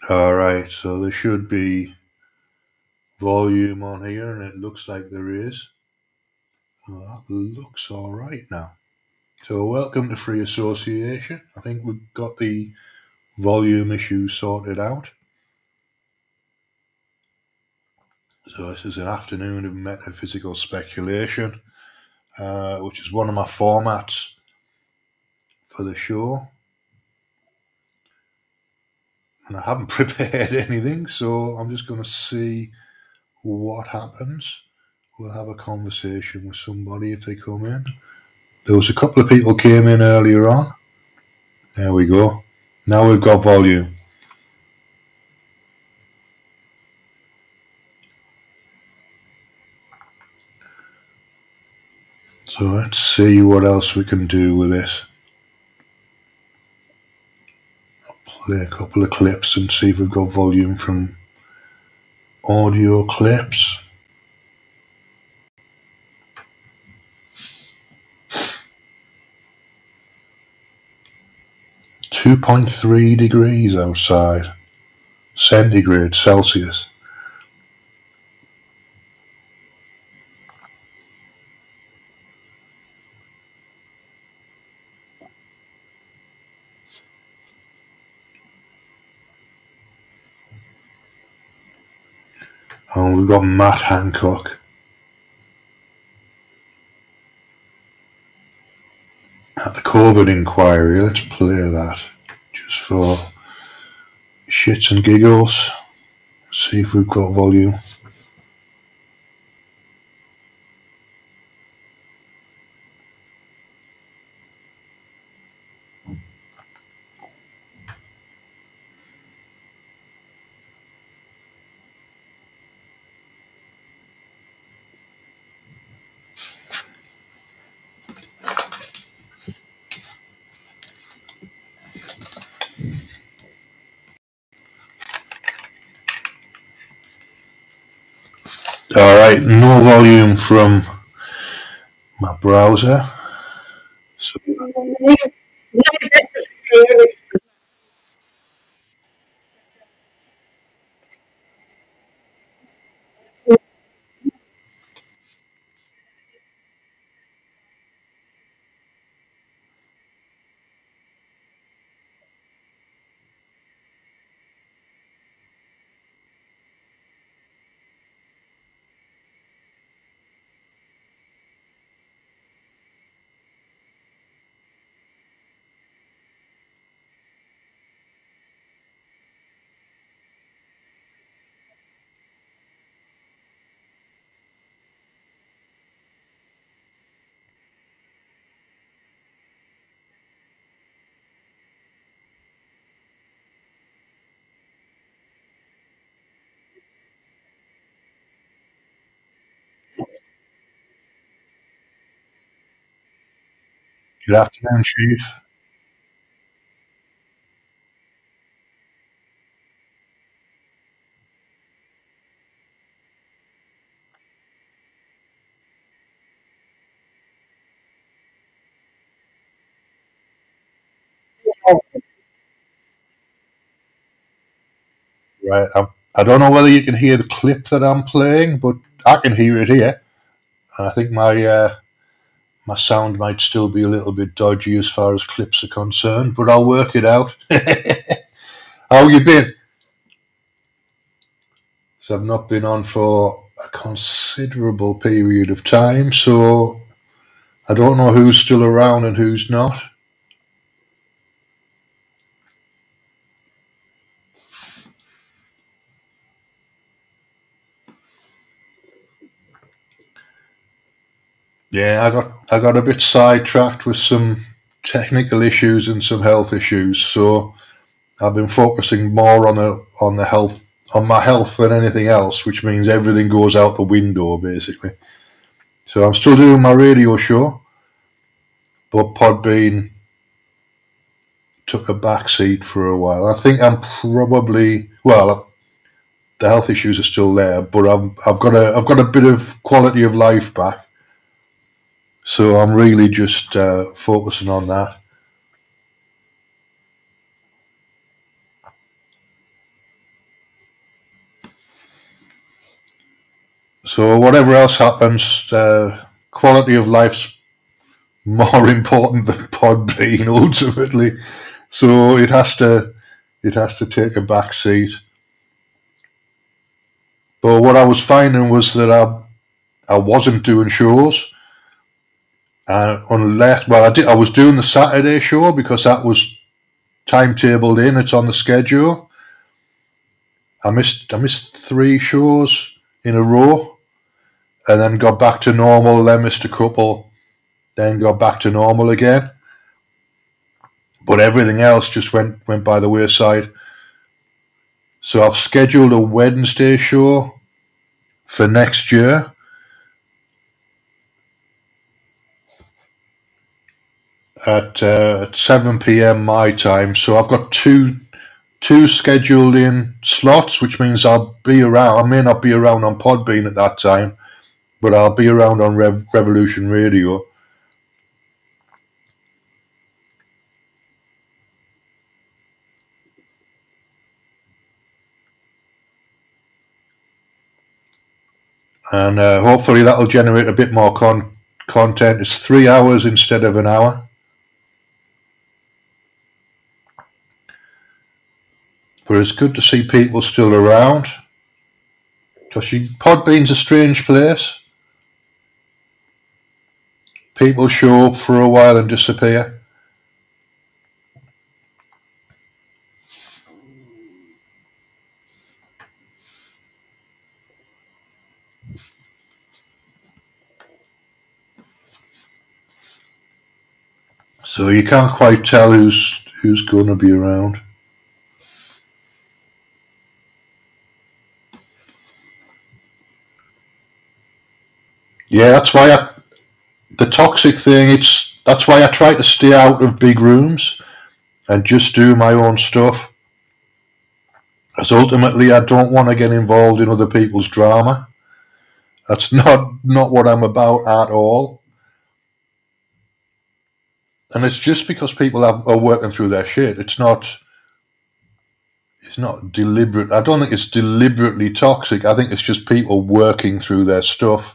Alright, so there should be volume on here, and it looks like there is. Well, that looks alright now. So welcome to Free Association. I think we've got the volume issue sorted out. So this is an afternoon of metaphysical speculation, which is one of my formats for the show. And I haven't prepared anything, so I'm just going to see what happens. We'll have a conversation with somebody if they come in. There was a couple of people came in earlier on. There we go. Now we've got volume. So let's see what else we can do with this. I'll play a couple of clips and see if we've got volume from audio clips. 2.3 degrees outside, centigrade, Celsius. And we've got Matt Hancock at the COVID inquiry. Let's play that just for shits and giggles. See if we've got volume. Alright, no volume from my browser. So good afternoon, Chief. Right, I don't know whether you can hear the clip that I'm playing, but I can hear it here, and I think my sound might still be a little bit dodgy as far as clips are concerned, but I'll work it out. How you been? So I've not been on for a considerable period of time, so I don't know who's still around and who's not. Yeah, I got a bit sidetracked with some technical issues and some health issues, so I've been focusing more on the health on my health than anything else, which means everything goes out the window basically. So I'm still doing my radio show, but Podbean took a back seat for a while. I think I'm probably the health issues are still there, but I've got a bit of quality of life back, so I'm really just focusing on that. So whatever else happens, quality of life's more important than Podbean ultimately. So it has to take a back seat. But what I was finding was that I wasn't doing shows. I was doing the Saturday show because that was timetabled in. It's on the schedule. I missed 3 shows in a row, and then got back to normal. Then missed a couple, then got back to normal again. But everything else just went by the wayside. So I've scheduled a Wednesday show for next year. At 7 p.m. my time. So I've got two scheduled in slots, which means I'll be around. I may not be around on Podbean at that time, but I'll be around on Revolution Radio. And hopefully that'll generate a bit more content. It's 3 hours instead of an hour. But it's good to see people still around. Because Podbean's a strange place. People show up for a while and disappear. So you can't quite tell who's going to be around. Yeah, that's why the toxic thing. That's why I try to stay out of big rooms and just do my own stuff. Because ultimately, I don't want to get involved in other people's drama. That's not what I'm about at all. And it's just because people are working through their shit. It's not deliberate. I don't think it's deliberately toxic. I think it's just people working through their stuff.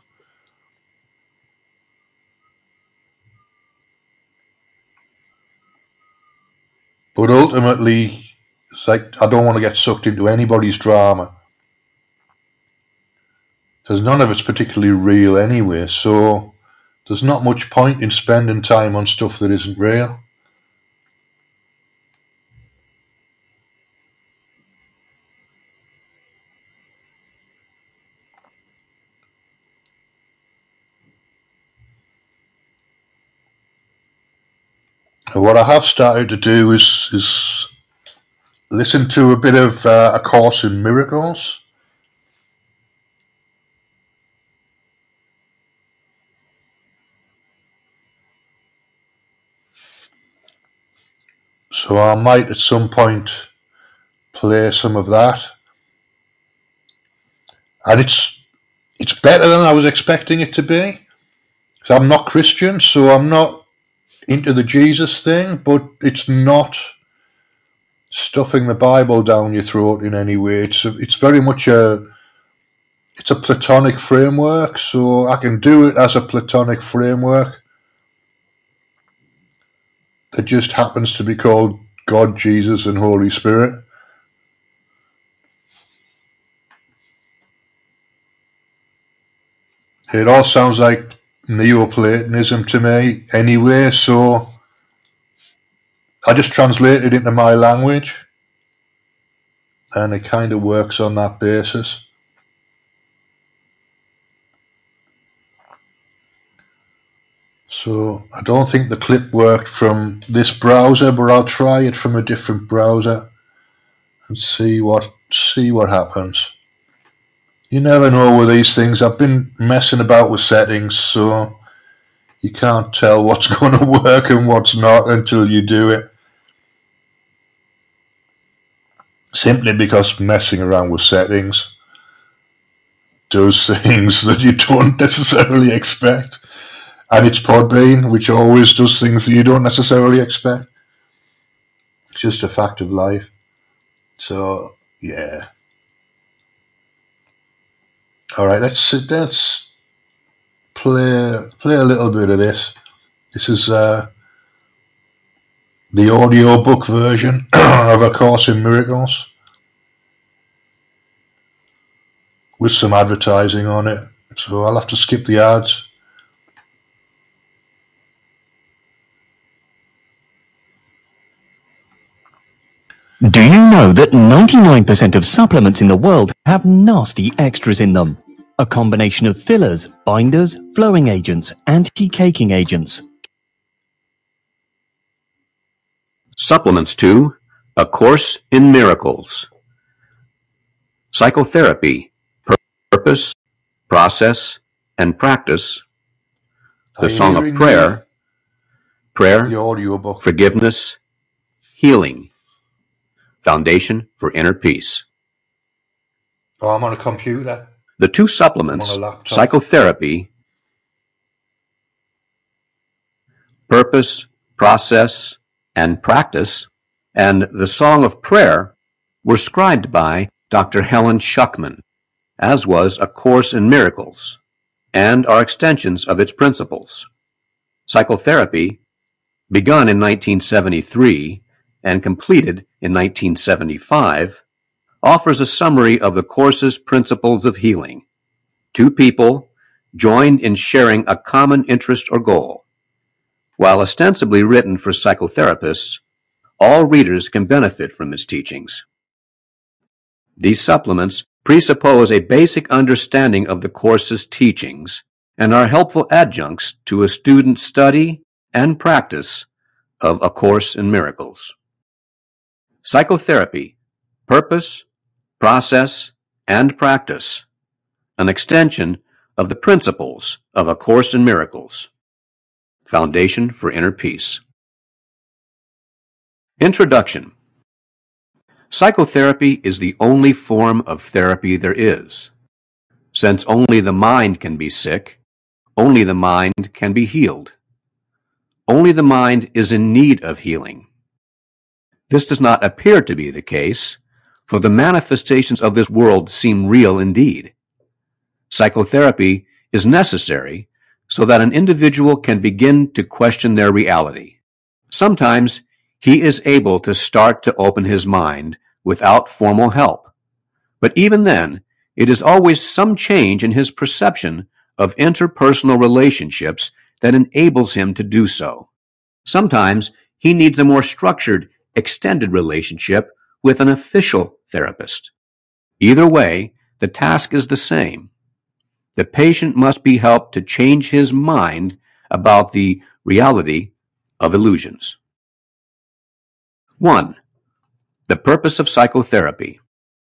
But ultimately, it's like I don't want to get sucked into anybody's drama. Because none of it's particularly real anyway. So there's not much point in spending time on stuff that isn't real. What I have started to do is listen to a bit of A Course in Miracles. So I might at some point play some of that. And it's better than I was expecting it to be. So I'm not Christian, so I'm not into the Jesus thing, but it's not stuffing the Bible down your throat in any way. It's very much a Platonic framework, so I can do it as a Platonic framework that just happens to be called God, Jesus, and Holy Spirit. It all sounds like Neoplatonism to me anyway, so I just translate it into my language, and it kind of works on that basis. So I don't think the clip worked from this browser, but I'll try it from a different browser and see what happens. You never know with these things. I've been messing about with settings, so you can't tell what's going to work and what's not until you do it. Simply because messing around with settings does things that you don't necessarily expect. And it's Podbean, which always does things that you don't necessarily expect. It's just a fact of life. So, yeah. All right, let's play a little bit of this. This is the audiobook version of A Course in Miracles with some advertising on it. So I'll have to skip the ads. Do you know that 99% of supplements in the world have nasty extras in them? A combination of fillers, binders, flowing agents, anti-caking agents. Supplements to A Course in Miracles. Psychotherapy, Purpose, Process, and Practice. The Song of Prayer, the audiobook. Forgiveness, Healing. Foundation for Inner Peace. Oh, I'm on a computer. The two supplements, Psychotherapy, Purpose, Process, and Practice, and The Song of Prayer, were scribed by Dr. Helen Schucman, as was A Course in Miracles, and are extensions of its principles. Psychotherapy, begun in 1973 and completed in 1975, offers a summary of the Course's principles of healing. Two people joined in sharing a common interest or goal. While ostensibly written for psychotherapists, all readers can benefit from its teachings. These supplements presuppose a basic understanding of the Course's teachings and are helpful adjuncts to a student's study and practice of A Course in Miracles. Psychotherapy, Purpose, Process, and Practice, an extension of the principles of A Course in Miracles. Foundation for Inner Peace. Introduction. Psychotherapy is the only form of therapy there is. Since only the mind can be sick, only the mind can be healed. Only the mind is in need of healing. This does not appear to be the case, for the manifestations of this world seem real indeed. Psychotherapy is necessary so that an individual can begin to question their reality. Sometimes he is able to start to open his mind without formal help, but even then, it is always some change in his perception of interpersonal relationships that enables him to do so. Sometimes he needs a more structured, extended relationship with an official therapist. Either way, the task is the same. The patient must be helped to change his mind about the reality of illusions. 1. The purpose of psychotherapy.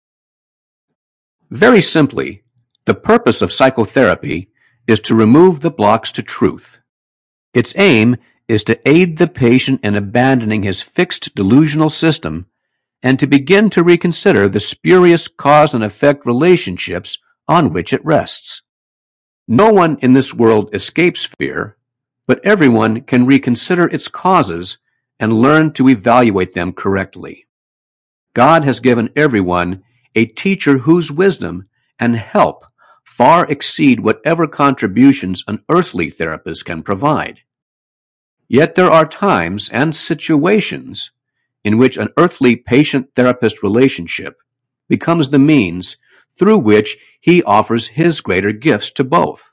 Very simply, the purpose of psychotherapy is to remove the blocks to truth. Its aim is to aid the patient in abandoning his fixed delusional system and to begin to reconsider the spurious cause and effect relationships on which it rests. No one in this world escapes fear, but everyone can reconsider its causes and learn to evaluate them correctly. God has given everyone a teacher whose wisdom and help far exceed whatever contributions an earthly therapist can provide. Yet there are times and situations in which an earthly patient-therapist relationship becomes the means through which he offers his greater gifts to both.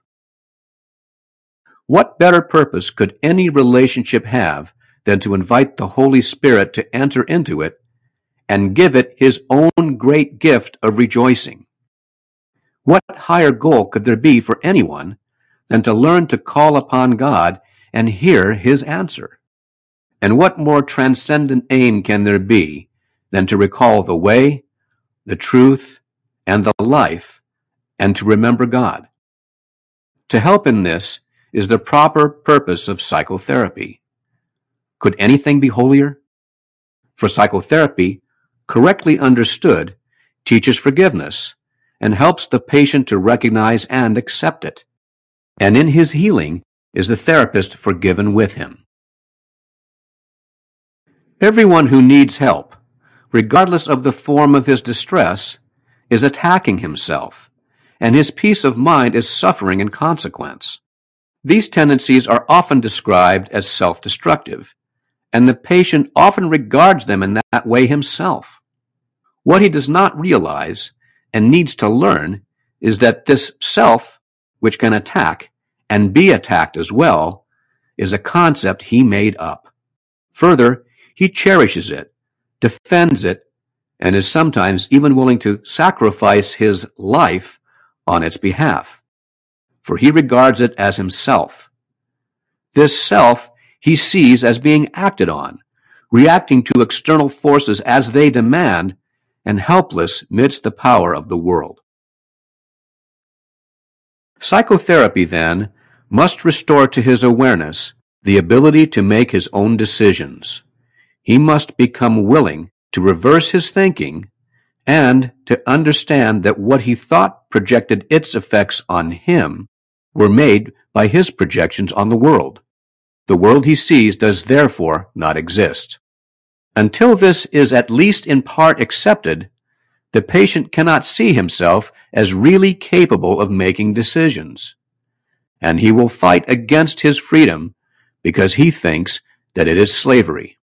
What better purpose could any relationship have than to invite the Holy Spirit to enter into it and give it his own great gift of rejoicing? What higher goal could there be for anyone than to learn to call upon God and hear his answer? And what more transcendent aim can there be than to recall the way, the truth, and the life, and to remember God? To help in this is the proper purpose of psychotherapy. Could anything be holier? For psychotherapy, correctly understood, teaches forgiveness and helps the patient to recognize and accept it. And in his healing is the therapist forgiven with him. Everyone who needs help, regardless of the form of his distress, is attacking himself and his peace of mind is suffering in consequence. These tendencies are often described as self-destructive, and the patient often regards them in that way himself. What he does not realize and needs to learn is that this self, which can attack and be attacked as well, is a concept he made up. Further, he cherishes it, defends it, and is sometimes even willing to sacrifice his life on its behalf, for he regards it as himself. This self he sees as being acted on, reacting to external forces as they demand, and helpless midst the power of the world. Psychotherapy, then, must restore to his awareness the ability to make his own decisions. He must become willing to reverse his thinking and to understand that what he thought projected its effects on him were made by his projections on the world. The world he sees does therefore not exist. Until this is at least in part accepted, the patient cannot see himself as really capable of making decisions, and he will fight against his freedom because he thinks that it is slavery.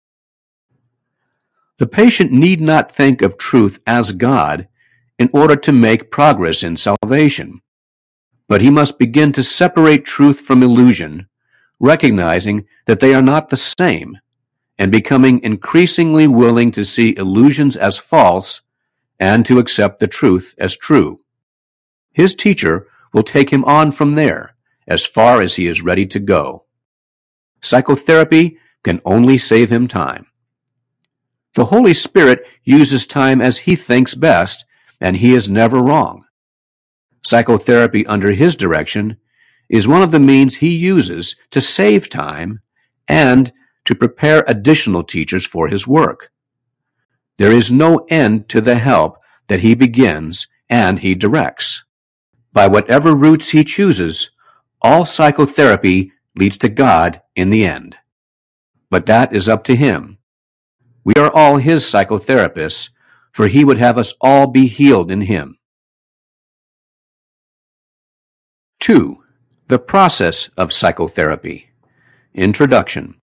The patient need not think of truth as God in order to make progress in salvation, but he must begin to separate truth from illusion, recognizing that they are not the same, and becoming increasingly willing to see illusions as false and to accept the truth as true. His teacher will take him on from there, as far as he is ready to go. Psychotherapy can only save him time. The Holy Spirit uses time as he thinks best, and he is never wrong. Psychotherapy under his direction is one of the means he uses to save time and to prepare additional teachers for his work. There is no end to the help that he begins and he directs. By whatever routes he chooses, all psychotherapy leads to God in the end. But that is up to him. We are all his psychotherapists, for he would have us all be healed in him. 2. The process of psychotherapy. Introduction.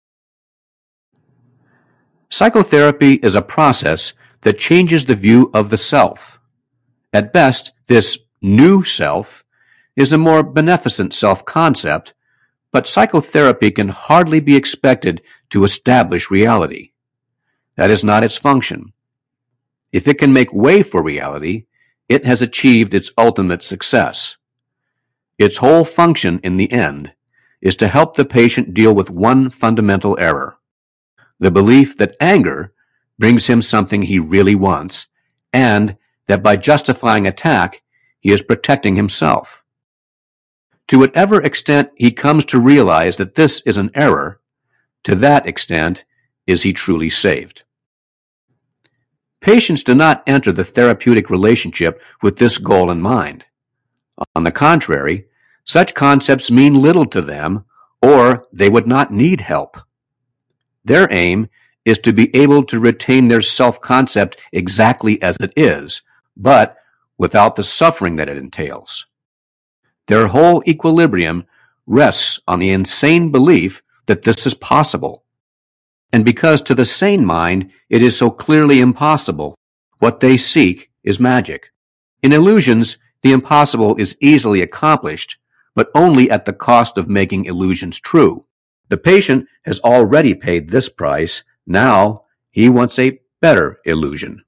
Psychotherapy is a process that changes the view of the self. At best, this new self is a more beneficent self-concept, but psychotherapy can hardly be expected to establish reality. That is not its function. If it can make way for reality, it has achieved its ultimate success. Its whole function in the end is to help the patient deal with one fundamental error: the belief that anger brings him something he really wants, and that by justifying attack, he is protecting himself. To whatever extent he comes to realize that this is an error, to that extent is he truly saved. Patients do not enter the therapeutic relationship with this goal in mind. On the contrary, such concepts mean little to them, or they would not need help. Their aim is to be able to retain their self-concept exactly as it is, but without the suffering that it entails. Their whole equilibrium rests on the insane belief that this is possible. And because to the sane mind it is so clearly impossible, what they seek is magic. In illusions, the impossible is easily accomplished, but only at the cost of making illusions true. The patient has already paid this price. Now he wants a better illusion.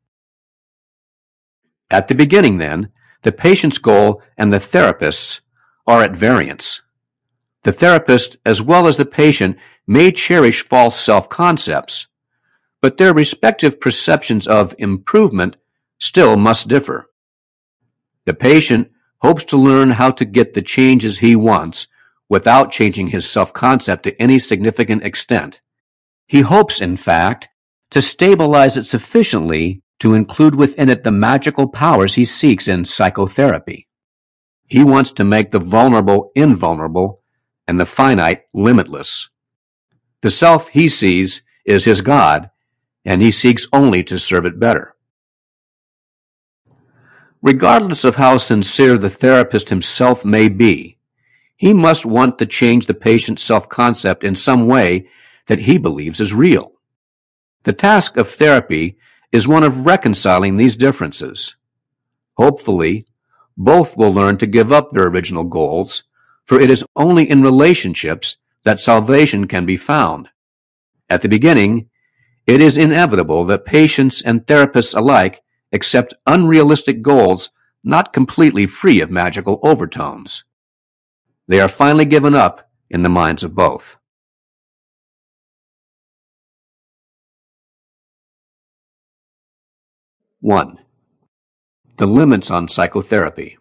At the beginning, then, the patient's goal and the therapist's are at variance. The therapist, as well as the patient, may cherish false self-concepts, but their respective perceptions of improvement still must differ. The patient hopes to learn how to get the changes he wants without changing his self-concept to any significant extent. He hopes, in fact, to stabilize it sufficiently to include within it the magical powers he seeks in psychotherapy. He wants to make the vulnerable invulnerable and the finite limitless. The self he sees is his God, and he seeks only to serve it better. Regardless of how sincere the therapist himself may be, he must want to change the patient's self-concept in some way that he believes is real. The task of therapy is one of reconciling these differences. Hopefully, both will learn to give up their original goals, for it is only in relationships that salvation can be found. At the beginning, it is inevitable that patients and therapists alike accept unrealistic goals not completely free of magical overtones. They are finally given up in the minds of both. One, the limits on psychotherapy.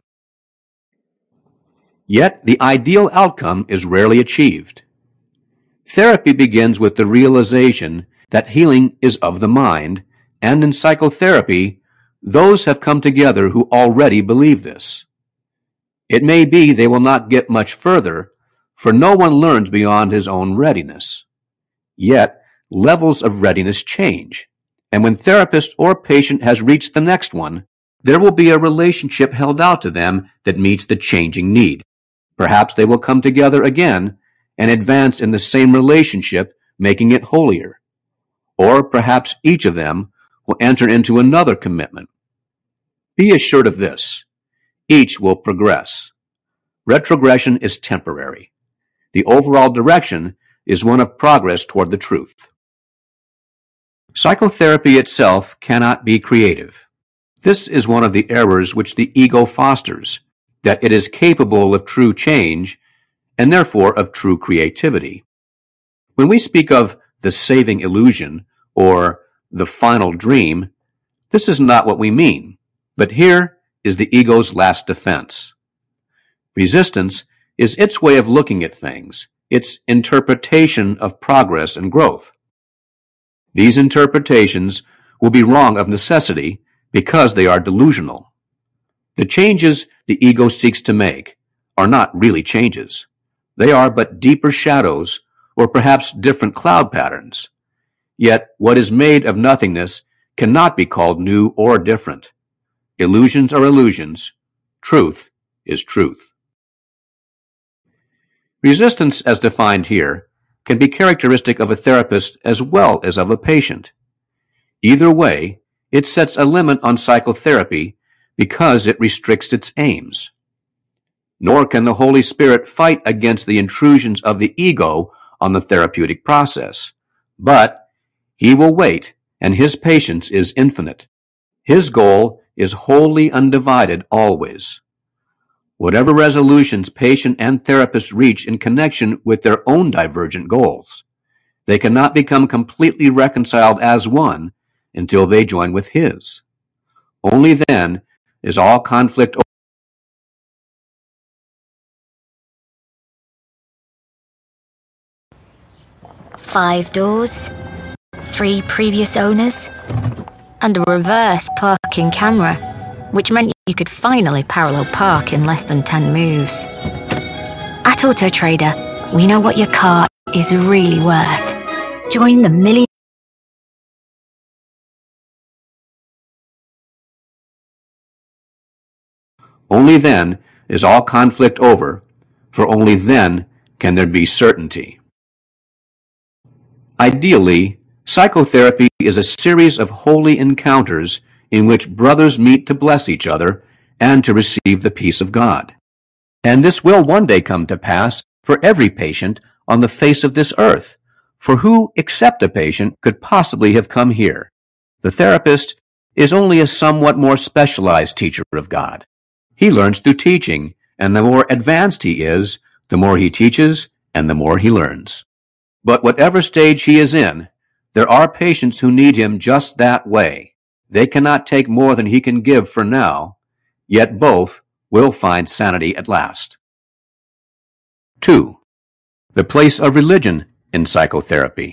Yet the ideal outcome is rarely achieved. Therapy begins with the realization that healing is of the mind, and in psychotherapy, those have come together who already believe this. It may be they will not get much further, for no one learns beyond his own readiness. Yet, levels of readiness change, and when therapist or patient has reached the next one, there will be a relationship held out to them that meets the changing need. Perhaps they will come together again and advance in the same relationship, making it holier. Or perhaps each of them will enter into another commitment. Be assured of this: each will progress. Retrogression is temporary. The overall direction is one of progress toward the truth. Psychotherapy itself cannot be creative. This is one of the errors which the ego fosters, that it is capable of true change and therefore of true creativity. When we speak of the saving illusion or the final dream, this is not what we mean, but here is the ego's last defense. Resistance is its way of looking at things, its interpretation of progress and growth. These interpretations will be wrong of necessity because they are delusional. The changes the ego seeks to make are not really changes. They are but deeper shadows or perhaps different cloud patterns. Yet what is made of nothingness cannot be called new or different. Illusions are illusions. Truth is truth. Resistance, as defined here, can be characteristic of a therapist as well as of a patient. Either way, it sets a limit on psychotherapy because it restricts its aims. Nor can the Holy Spirit fight against the intrusions of the ego on the therapeutic process. But he will wait, and his patience is infinite. His goal is wholly undivided always. Whatever resolutions patient and therapist reach in connection with their own divergent goals, they cannot become completely reconciled as one until they join with his. Only then is all conflict over. 5 doors, 3 previous owners, and a reverse parking camera, which meant you could finally parallel park in less than 10 moves. At Auto Trader, we know what your car is really worth. Join the million. Only then is all conflict over, for only then can there be certainty. Ideally, psychotherapy is a series of holy encounters in which brothers meet to bless each other and to receive the peace of God. And this will one day come to pass for every patient on the face of this earth, for who except a patient could possibly have come here? The therapist is only a somewhat more specialized teacher of God. He learns through teaching, and the more advanced he is, the more he teaches and the more he learns. But whatever stage he is in, there are patients who need him just that way. They cannot take more than he can give for now, yet both will find sanity at last. 2. The place of religion in psychotherapy.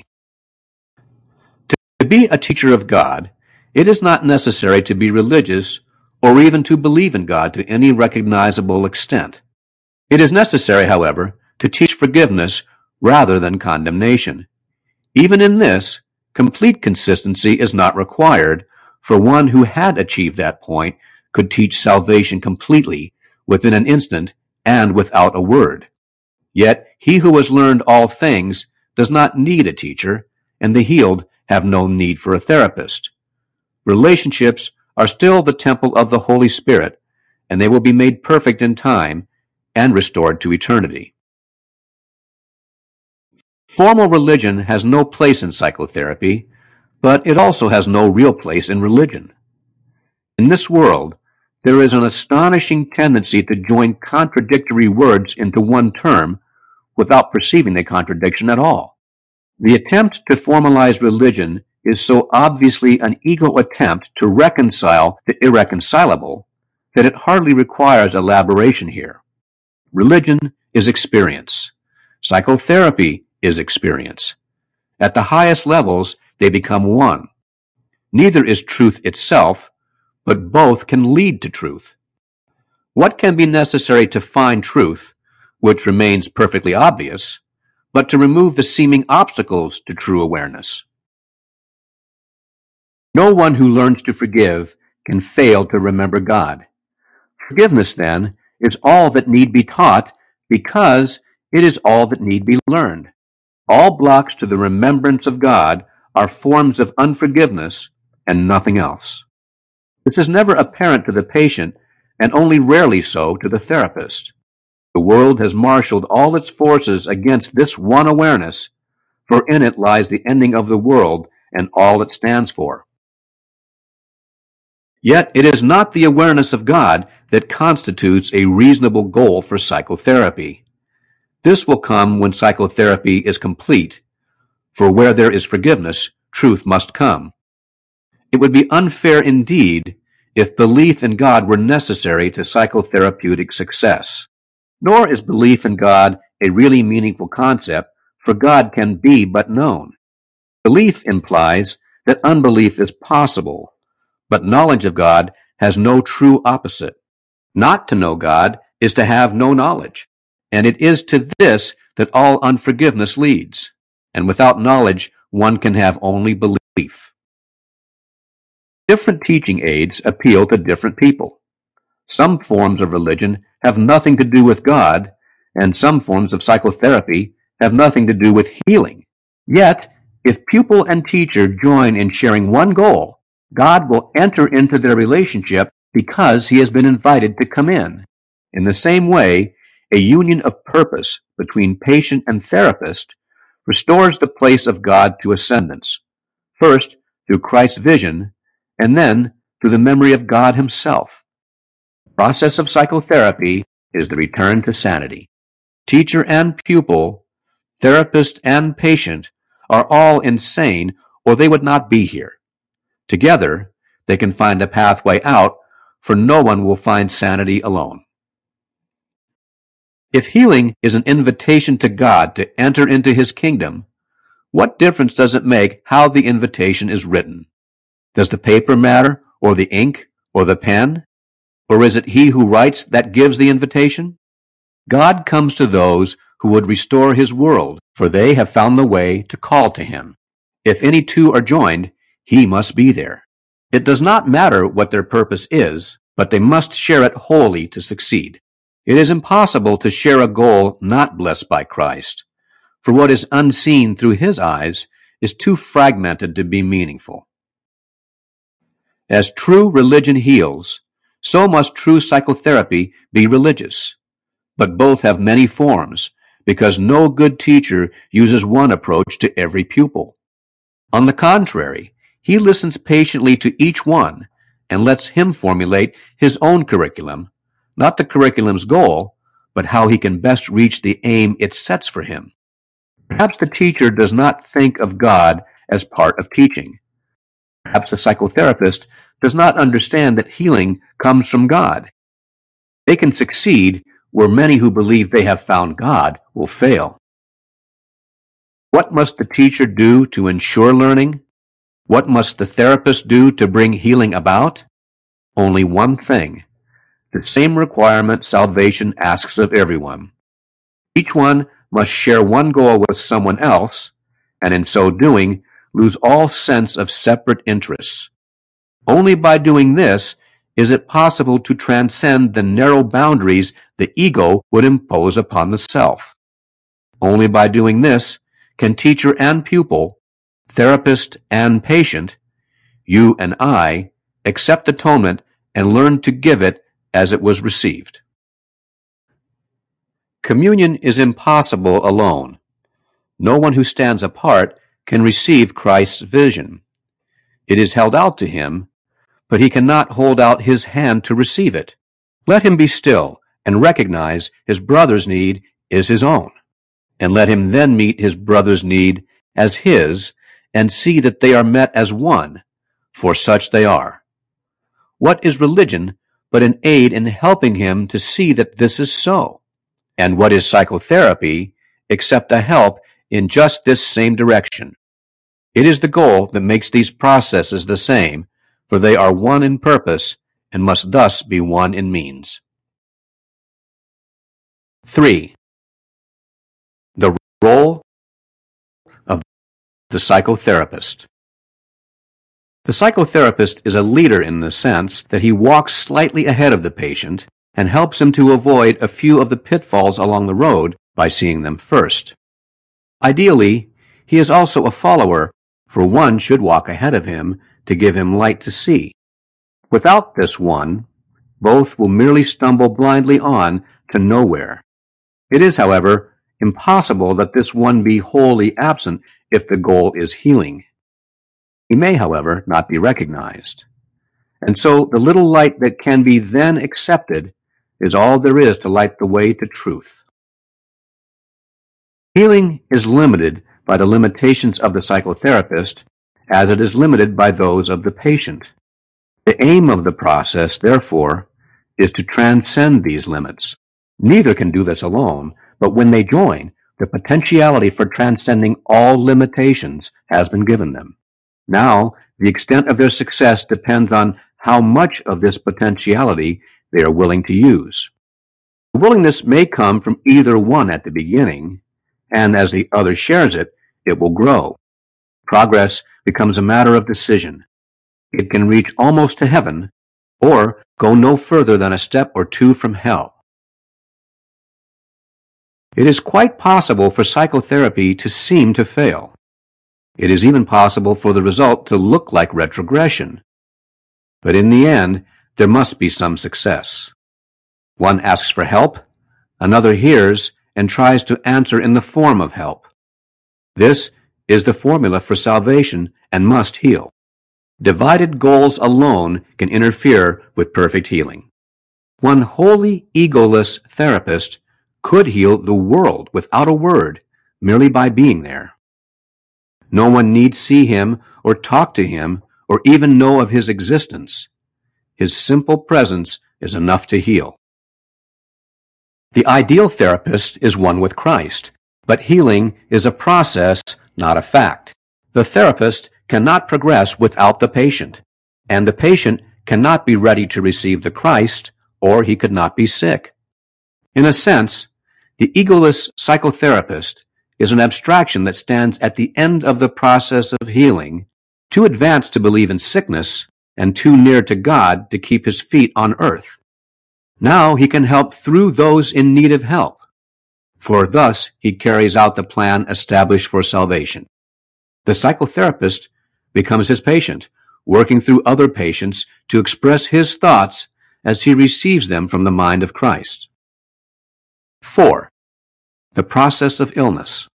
To be a teacher of God, it is not necessary to be religious or even to believe in God to any recognizable extent. It is necessary, however, to teach forgiveness rather than condemnation. Even in this, complete consistency is not required, for one who had achieved that point could teach salvation completely within an instant and without a word. Yet he who has learned all things does not need a teacher, and the healed have no need for a therapist. Relationships are still the temple of the Holy Spirit, and they will be made perfect in time and restored to eternity. Formal religion has no place in psychotherapy, but it also has no real place in religion. In this world, there is an astonishing tendency to join contradictory words into one term without perceiving the contradiction at all. The attempt to formalize religion is so obviously an ego attempt to reconcile the irreconcilable that it hardly requires elaboration here. Religion is experience. Psychotherapy is experience. At the highest levels, they become one. Neither is truth itself, but both can lead to truth. What can be necessary to find truth, which remains perfectly obvious, but to remove the seeming obstacles to true awareness? No one who learns to forgive can fail to remember God. Forgiveness, then, is all that need be taught because it is all that need be learned. All blocks to the remembrance of God are forms of unforgiveness and nothing else. This is never apparent to the patient and only rarely so to the therapist. The world has marshaled all its forces against this one awareness, for in it lies the ending of the world and all it stands for. Yet it is not the awareness of God that constitutes a reasonable goal for psychotherapy. This will come when psychotherapy is complete, for where there is forgiveness, truth must come. It would be unfair indeed if belief in God were necessary to psychotherapeutic success. Nor is belief in God a really meaningful concept, for God can be but known. Belief implies that unbelief is possible, but knowledge of God has no true opposite. Not to know God is to have no knowledge, and it is to this that all unforgiveness leads. And without knowledge, one can have only belief. Different teaching aids appeal to different people. Some forms of religion have nothing to do with God, and some forms of psychotherapy have nothing to do with healing. Yet, if pupil and teacher join in sharing one goal, God will enter into their relationship because he has been invited to come in. In the same way, a union of purpose between patient and therapist restores the place of God to ascendance, first through Christ's vision, and then through the memory of God himself. The process of psychotherapy is the return to sanity. Teacher and pupil, therapist and patient are all insane, or they would not be here. Together, they can find a pathway out, for no one will find sanity alone. If healing is an invitation to God to enter into his kingdom, what difference does it make how the invitation is written? Does the paper matter, or the ink, or the pen? Or is it he who writes that gives the invitation? God comes to those who would restore his world, for they have found the way to call to him. If any two are joined, he must be there. It does not matter what their purpose is, but they must share it wholly to succeed. It is impossible to share a goal not blessed by Christ, for what is unseen through his eyes is too fragmented to be meaningful. As true religion heals, so must true psychotherapy be religious. But both have many forms, because no good teacher uses one approach to every pupil. On the contrary, he listens patiently to each one and lets him formulate his own curriculum, not the curriculum's goal, but how he can best reach the aim it sets for him. Perhaps the teacher does not think of God as part of teaching. Perhaps the psychotherapist does not understand that healing comes from God. They can succeed where many who believe they have found God will fail. What must the teacher do to ensure learning? What must the therapist do to bring healing about? Only one thing. The same requirement salvation asks of everyone. Each one must share one goal with someone else, and in so doing, lose all sense of separate interests. Only by doing this is it possible to transcend the narrow boundaries the ego would impose upon the self. Only by doing this can teacher and pupil, therapist and patient, you and I, accept atonement and learn to give it as it was received. Communion is impossible alone. No one who stands apart can receive Christ's vision. It is held out to him, but he cannot hold out his hand to receive it. Let him be still and recognize his brother's need is his own, and let him then meet his brother's need as his and see that they are met as one, for such they are. What is religion but an aid in helping him to see that this is so? And what is psychotherapy except a help in just this same direction? It is the goal that makes these processes the same, for they are one in purpose and must thus be one in means. 3. The role of the psychotherapist. The psychotherapist is a leader in the sense that he walks slightly ahead of the patient and helps him to avoid a few of the pitfalls along the road by seeing them first. Ideally, he is also a follower, for one should walk ahead of him to give him light to see. Without this one, both will merely stumble blindly on to nowhere. It is, however, impossible that this one be wholly absent if the goal is healing. He may, however, not be recognized. And so the little light that can be then accepted is all there is to light the way to truth. Healing is limited by the limitations of the psychotherapist as it is limited by those of the patient. The aim of the process, therefore, is to transcend these limits. Neither can do this alone, but when they join, the potentiality for transcending all limitations has been given them. Now, the extent of their success depends on how much of this potentiality they are willing to use. The willingness may come from either one at the beginning, and as the other shares it, it will grow. Progress becomes a matter of decision. It can reach almost to heaven, or go no further than a step or two from hell. It is quite possible for psychotherapy to seem to fail. It is even possible for the result to look like retrogression. But in the end, there must be some success. One asks for help, another hears and tries to answer in the form of help. This is the formula for salvation and must heal. Divided goals alone can interfere with perfect healing. One wholly egoless therapist could heal the world without a word, merely by being there. No one need see him or talk to him or even know of his existence. His simple presence is enough to heal. The ideal therapist is one with Christ, but healing is a process, not a fact. The therapist cannot progress without the patient, and the patient cannot be ready to receive the Christ, or he could not be sick. In a sense, the egoless psychotherapist is an abstraction that stands at the end of the process of healing, too advanced to believe in sickness and too near to God to keep his feet on earth. Now he can help through those in need of help, for thus he carries out the plan established for salvation. The psychotherapist becomes his patient, working through other patients to express his thoughts as he receives them from the mind of Christ. 4. The process of illness.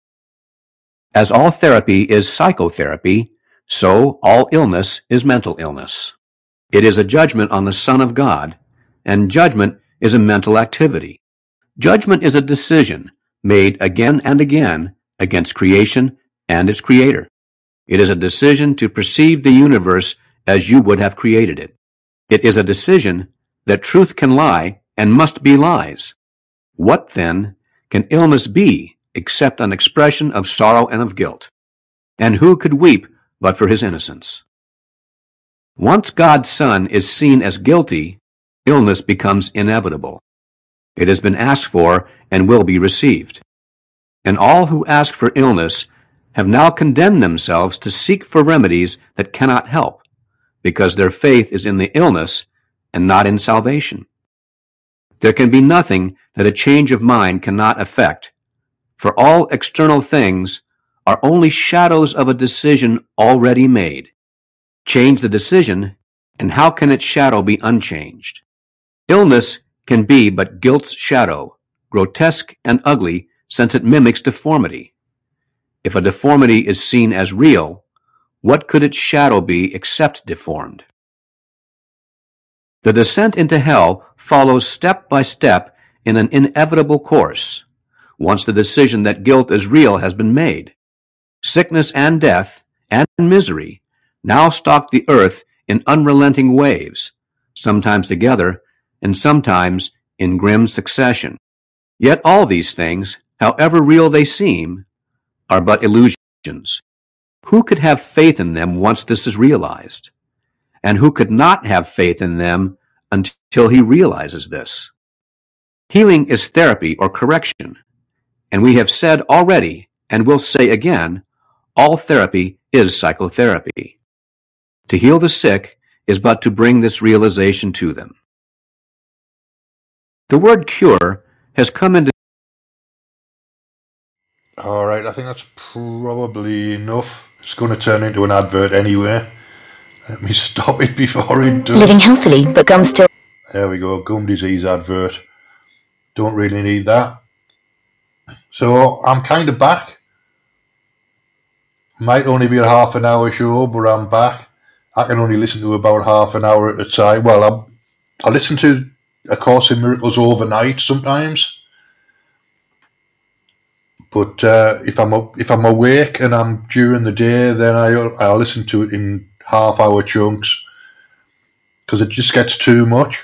As all therapy is psychotherapy, so all illness is mental illness. It is a judgment on the Son of God, and judgment is a mental activity. Judgment is a decision made again and again against creation and its creator. It is a decision to perceive the universe as you would have created it. It is a decision that truth can lie and must be lies. What, then, can illness be except an expression of sorrow and of guilt? And who could weep but for his innocence? Once God's Son is seen as guilty, illness becomes inevitable. It has been asked for and will be received. And all who ask for illness have now condemned themselves to seek for remedies that cannot help, because their faith is in the illness and not in salvation. There can be nothing that a change of mind cannot affect, for all external things are only shadows of a decision already made. Change the decision, and how can its shadow be unchanged? Illness can be but guilt's shadow, grotesque and ugly since it mimics deformity. If a deformity is seen as real, what could its shadow be except deformed? The descent into hell follows step by step in an inevitable course, once the decision that guilt is real has been made. Sickness and death and misery now stalk the earth in unrelenting waves, sometimes together and sometimes in grim succession. Yet all these things, however real they seem, are but illusions. Who could have faith in them once this is realized? And who could not have faith in them until he realizes this? Healing is therapy or correction, and we have said already, and will say again, all therapy is psychotherapy. To heal the sick is but to bring this realization to them. The word cure has come into... All right, I think that's probably enough. It's going to turn into an advert anyway. Let me stop it before it does. Living healthily, but gum still... There we go, gum disease advert. Don't really need that. So I'm kind of back. Might only be a half an hour show, but I'm back. I can only listen to about half an hour at a time. Well, I listen to A Course in Miracles overnight sometimes. But if I'm awake and I'm during the day, then I'll listen to it in half-hour chunks because it just gets too much.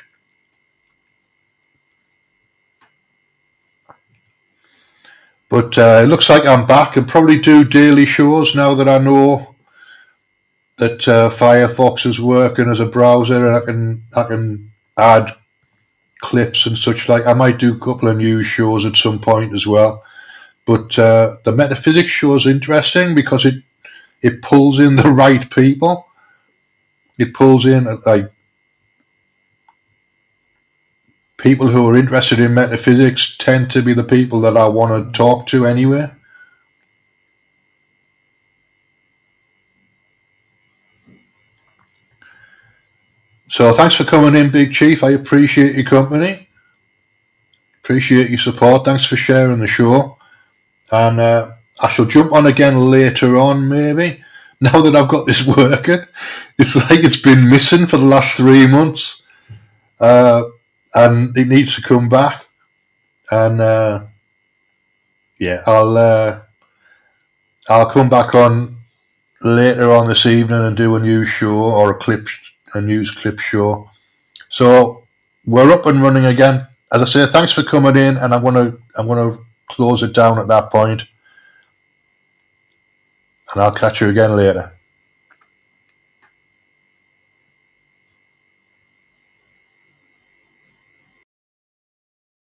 But it looks like I'm back and probably do daily shows now that I know that Firefox is working as a browser, and I can add clips and such like. I might do a couple of news shows at some point as well. But the metaphysics show is interesting because it pulls in the right people. It pulls in like people who are interested in metaphysics tend to be the people that I want to talk to anyway. So thanks for coming in, Big Chief. I appreciate your company. Appreciate your support. Thanks for sharing the show. And I shall jump on again later on, maybe. Now that I've got this working. It's like it's been missing for the last 3 months. And it needs to come back. And yeah, I'll come back on later on this evening and do a news show or a news clip show. So we're up and running again. As I say, thanks for coming in, and I'm gonna close it down at that point. And I'll catch you again later.